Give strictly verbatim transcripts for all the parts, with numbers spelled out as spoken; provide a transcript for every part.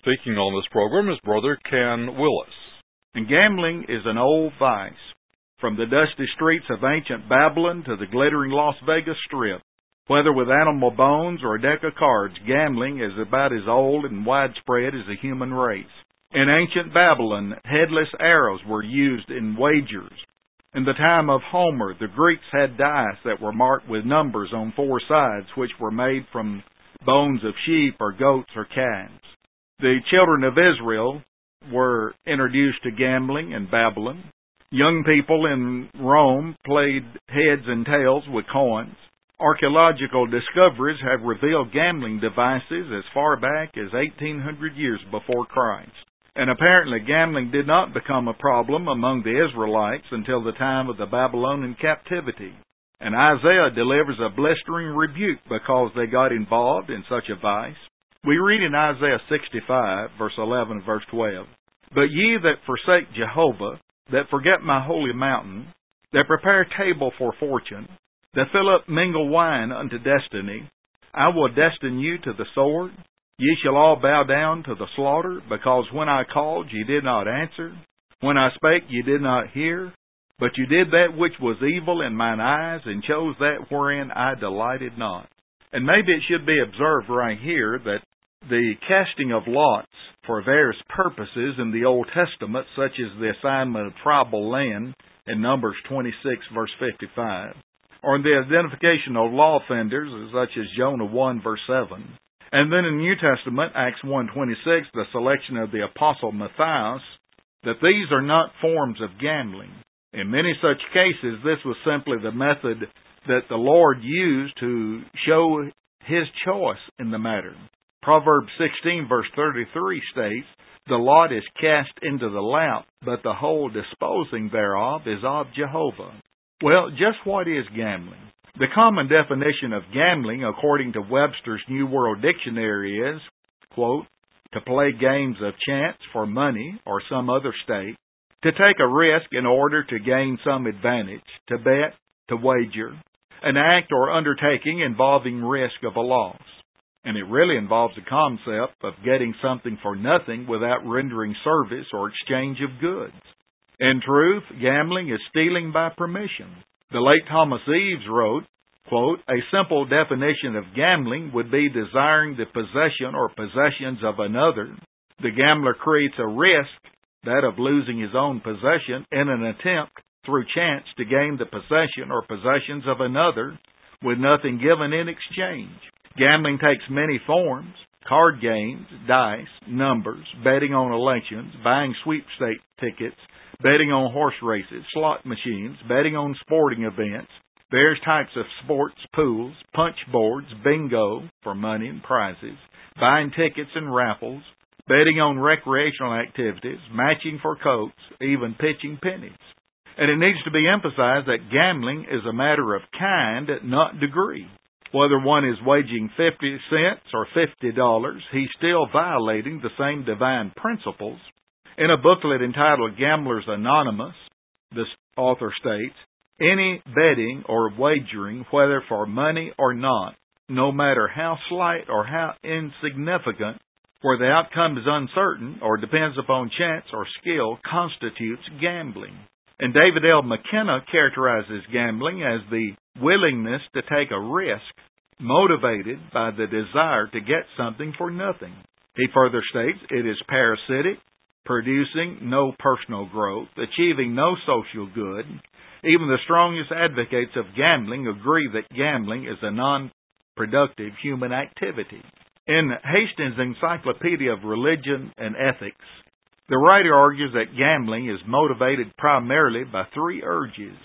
Speaking on this program is Brother Ken Willis. And gambling is an old vice. From the dusty streets of ancient Babylon to the glittering Las Vegas Strip, whether with animal bones or a deck of cards, gambling is about as old and widespread as the human race. In ancient Babylon, headless arrows were used in wagers. In the time of Homer, the Greeks had dice that were marked with numbers on four sides, which were made from bones of sheep or goats or calves. The children of Israel were introduced to gambling in Babylon. Young people in Rome played heads and tails with coins. Archaeological discoveries have revealed gambling devices as far back as eighteen hundred years before Christ. And apparently gambling did not become a problem among the Israelites until the time of the Babylonian captivity. And Isaiah delivers a blistering rebuke because they got involved in such a vice. We read in Isaiah sixty-five, verse eleven and verse twelve, "But ye that forsake Jehovah, that forget my holy mountain, that prepare table for fortune, that fill up mingled wine unto destiny, I will destine you to the sword. Ye shall all bow down to the slaughter, because when I called ye did not answer, when I spake ye did not hear, but you did that which was evil in mine eyes, and chose that wherein I delighted not." And maybe it should be observed right here that the casting of lots for various purposes in the Old Testament, such as the assignment of tribal land in Numbers twenty-six, verse fifty-five, or the identification of law offenders, such as Jonah one, verse seven, and then in the New Testament, Acts one twenty-six, the selection of the Apostle Matthias, that these are not forms of gambling. In many such cases, this was simply the method that the Lord used to show His choice in the matter. Proverbs sixteen, verse thirty-three states, "The lot is cast into the lap, but the whole disposing thereof is of Jehovah." Well, just what is gambling? The common definition of gambling, according to Webster's New World Dictionary, is, quote, "to play games of chance for money or some other stake, to take a risk in order to gain some advantage, to bet, to wager, an act or undertaking involving risk of a loss." And it really involves the concept of getting something for nothing without rendering service or exchange of goods. In truth, gambling is stealing by permission. The late Thomas Eves wrote, quote, "A simple definition of gambling would be desiring the possession or possessions of another. The gambler creates a risk, that of losing his own possession, in an attempt through chance to gain the possession or possessions of another with nothing given in exchange. Gambling takes many forms: card games, dice, numbers, betting on elections, buying sweepstake tickets, betting on horse races, slot machines, betting on sporting events, various types of sports, pools, punch boards, bingo for money and prizes, buying tickets and raffles, betting on recreational activities, matching for coats, even pitching pennies." And it needs to be emphasized that gambling is a matter of kind, not degree. Whether one is wagering fifty cents or fifty dollars, he's still violating the same divine principles. In a booklet entitled Gamblers Anonymous, this author states, "Any betting or wagering, whether for money or not, no matter how slight or how insignificant, where the outcome is uncertain or depends upon chance or skill, constitutes gambling." And David L. McKenna characterizes gambling as the willingness to take a risk motivated by the desire to get something for nothing. He further states it is parasitic, producing no personal growth, achieving no social good. Even the strongest advocates of gambling agree that gambling is a non-productive human activity. In Hastings' Encyclopedia of Religion and Ethics, the writer argues that gambling is motivated primarily by three urges.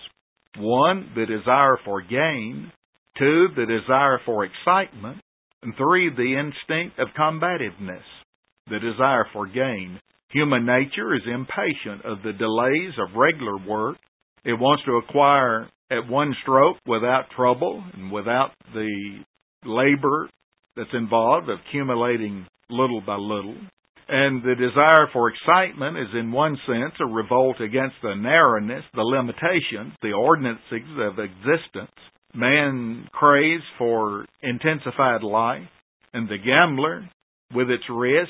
One, the desire for gain. Two, the desire for excitement. And three, the instinct of combativeness, the desire for gain. Human nature is impatient of the delays of regular work. It wants to acquire at one stroke without trouble and without the labor that's involved of accumulating little by little. And the desire for excitement is in one sense a revolt against the narrowness, the limitations, the ordinances of existence. Man craves for intensified life, and the gambler, with its risk,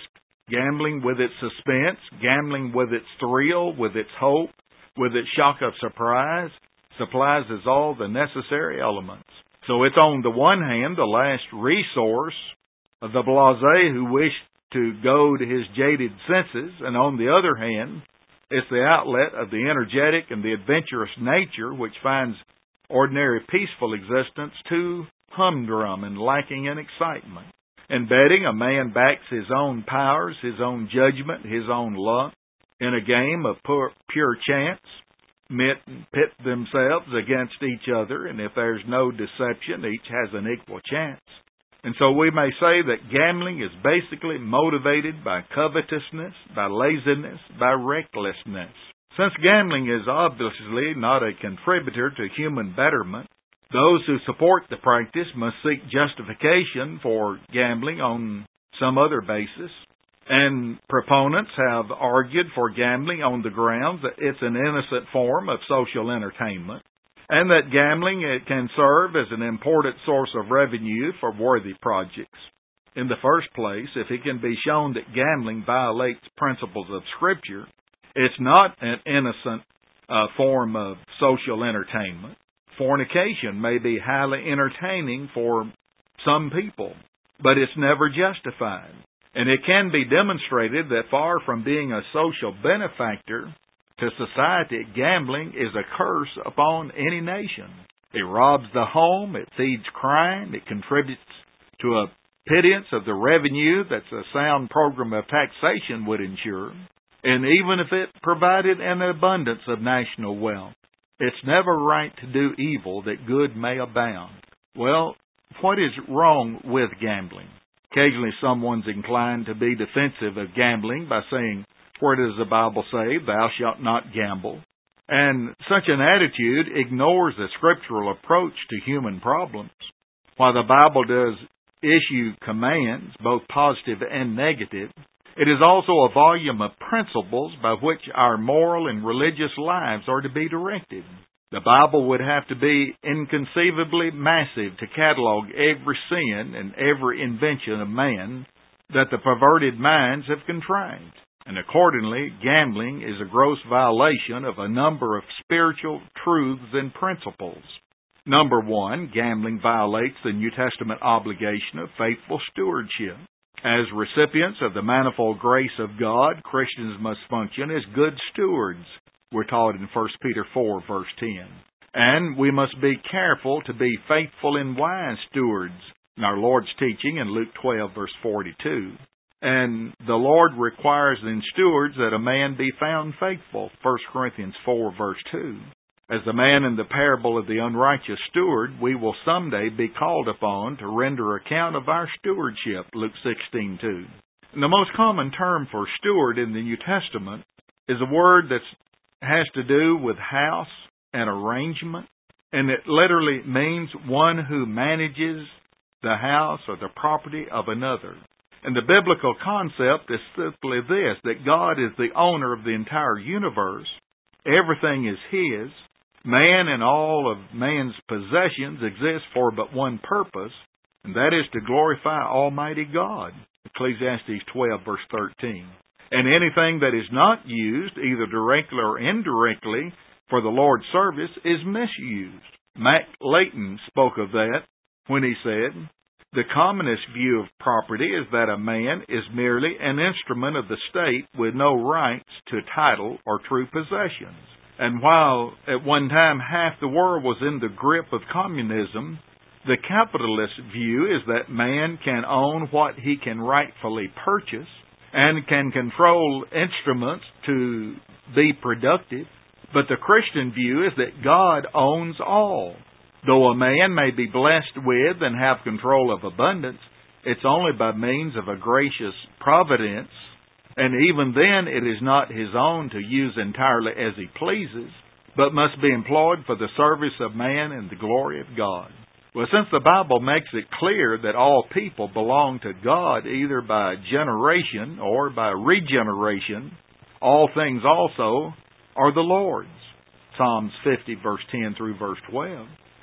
Gambling with its suspense, gambling with its thrill, with its hope, with its shock of surprise, supplies us all the necessary elements. So it's on the one hand the last resource of the blasé who wish to goad his jaded senses, and on the other hand, it's the outlet of the energetic and the adventurous nature which finds ordinary peaceful existence too humdrum and lacking in excitement. In betting, a man backs his own powers, his own judgment, his own luck. In a game of pure, pure chance, men pit themselves against each other, and if there's no deception, each has an equal chance. And so we may say that gambling is basically motivated by covetousness, by laziness, by recklessness. Since gambling is obviously not a contributor to human betterment, those who support the practice must seek justification for gambling on some other basis. And proponents have argued for gambling on the grounds that it's an innocent form of social entertainment, and that gambling it can serve as an important source of revenue for worthy projects. In the first place, if it can be shown that gambling violates principles of Scripture, it's not an innocent uh, form of social entertainment. Fornication may be highly entertaining for some people, but it's never justified. And it can be demonstrated that far from being a social benefactor to society, gambling is a curse upon any nation. It robs the home, it feeds crime, it contributes to a pittance of the revenue that a sound program of taxation would ensure. And even if it provided an abundance of national wealth, it's never right to do evil that good may abound. Well, what is wrong with gambling? Occasionally someone's inclined to be defensive of gambling by saying, where does the Bible say, thou shalt not gamble? And such an attitude ignores the scriptural approach to human problems. While the Bible does issue commands, both positive and negative, it is also a volume of principles by which our moral and religious lives are to be directed. The Bible would have to be inconceivably massive to catalog every sin and every invention of man that the perverted minds have contrived. And accordingly, gambling is a gross violation of a number of spiritual truths and principles. Number one, gambling violates the New Testament obligation of faithful stewardship. As recipients of the manifold grace of God, Christians must function as good stewards. We're taught in First Peter four, verse ten. And we must be careful to be faithful and wise stewards, in our Lord's teaching in Luke twelve, verse forty-two. And the Lord requires in stewards that a man be found faithful, First Corinthians four, verse two. As the man in the parable of the unrighteous steward, we will someday be called upon to render account of our stewardship, Luke sixteen, two. And the most common term for steward in the New Testament is a word that has to do with house and arrangement, and it literally means one who manages the house or the property of another. And the biblical concept is simply this, that God is the owner of the entire universe. Everything is His. Man and all of man's possessions exist for but one purpose, and that is to glorify Almighty God. Ecclesiastes twelve, verse thirteen. And anything that is not used, either directly or indirectly, for the Lord's service is misused. Mac Layton spoke of that when he said, the commonest view of property is that a man is merely an instrument of the state with no rights to title or true possessions. And while at one time half the world was in the grip of communism, the capitalist view is that man can own what he can rightfully purchase and can control instruments to be productive. But the Christian view is that God owns all. Though a man may be blessed with and have control of abundance, it's only by means of a gracious providence, and even then it is not his own to use entirely as he pleases, but must be employed for the service of man and the glory of God. Well, since the Bible makes it clear that all people belong to God either by generation or by regeneration, all things also are the Lord's. Psalms fifty, verse ten through verse twelve.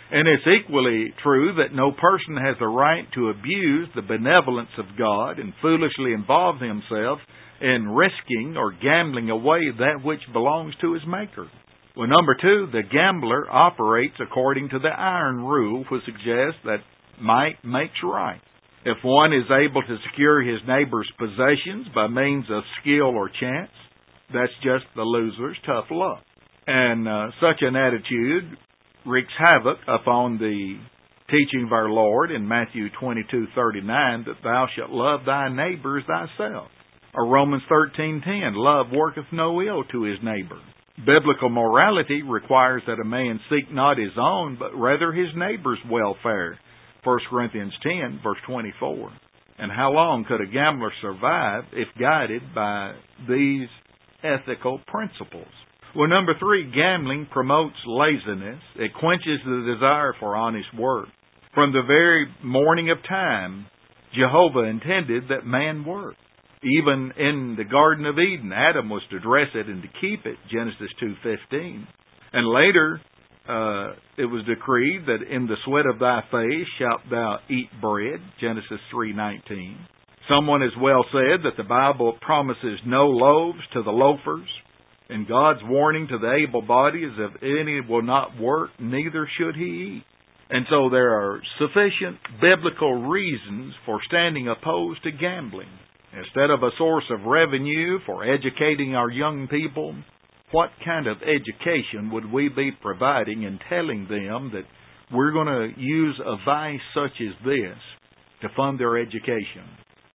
And it's equally true that no person has the right to abuse the benevolence of God and foolishly involve himself in risking or gambling away that which belongs to his Maker. Well, number two, the gambler operates according to the iron rule, which suggests that might makes right. If one is able to secure his neighbor's possessions by means of skill or chance, that's just the loser's tough luck. And uh, such an attitude wreaks havoc upon the teaching of our Lord in Matthew twenty-two thirty-nine that thou shalt love thy neighbor as thyself. Or Romans thirteen ten, love worketh no ill to his neighbor. Biblical morality requires that a man seek not his own, but rather his neighbor's welfare. First Corinthians ten, verse twenty-four. And how long could a gambler survive if guided by these ethical principles? Well, number three, gambling promotes laziness. It quenches the desire for honest work. From the very morning of time, Jehovah intended that man work. Even in the Garden of Eden, Adam was to dress it and to keep it, Genesis two fifteen. And later, uh, it was decreed that in the sweat of thy face shalt thou eat bread, Genesis three nineteen. Someone has well said that the Bible promises no loaves to the loafers, and God's warning to the able-bodied is if any will not work, neither should he eat. And so there are sufficient biblical reasons for standing opposed to gambling. Instead of a source of revenue for educating our young people, what kind of education would we be providing in telling them that we're going to use a vice such as this to fund their education?